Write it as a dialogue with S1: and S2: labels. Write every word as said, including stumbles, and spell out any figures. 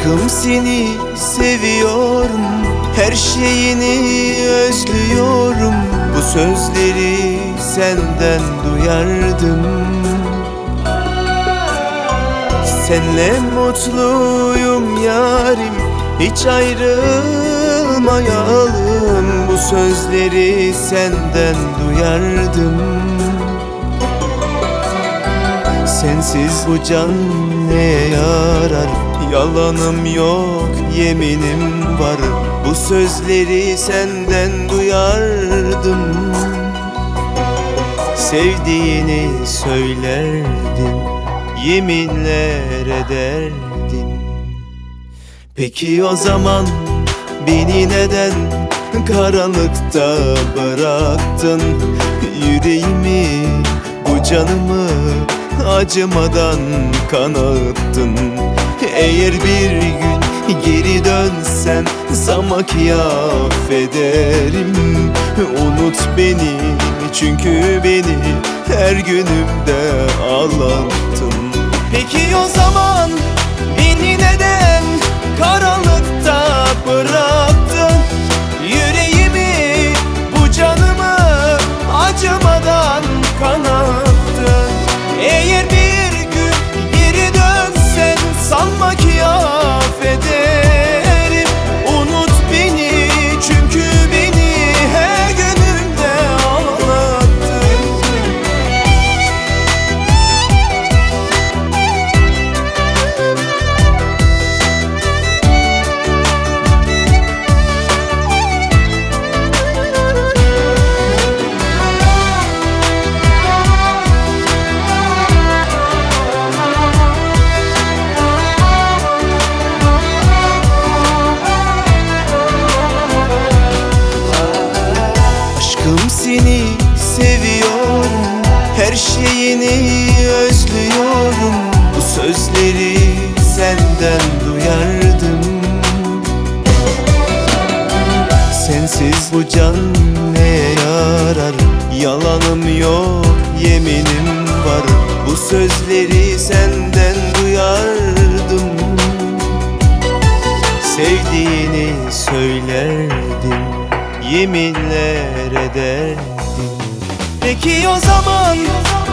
S1: Aşkım seni seviyorum, her şeyini özlüyorum. Bu sözleri senden duyardım. Senle mutluyum yarim, hiç ayrılmayalım. Bu sözleri senden duyardım. Sensiz bu can neye yarar? Yalanım yok, yeminim var. Bu sözleri senden duyardım. Sevdiğini söylerdin, yeminler ederdin. Peki o zaman beni neden karanlıkta bıraktın? Yüreğimi, bu canımı acımadan kanattın. Eğer bir gün geri dönsem sana ki affederim. Unut beni, çünkü beni her günümde ağlattın. Peki o zaman beni neden karanlıkta bıraktın? Yüreğimi, bu canımı acımadan kanattın. Eğer bir gün geri dönsen sanma ki affederim. Unut beni, çünkü beni her günümde ağlattın. Seni seviyorum, her şeyini özlüyorum. Bu sözleri senden duyardım. Sensiz bu can neye yarar? Yalanım yok, yeminim var. Bu sözleri senden duyardım. Sevdiğini söylerdin, yeminler ederdin. Peki o zaman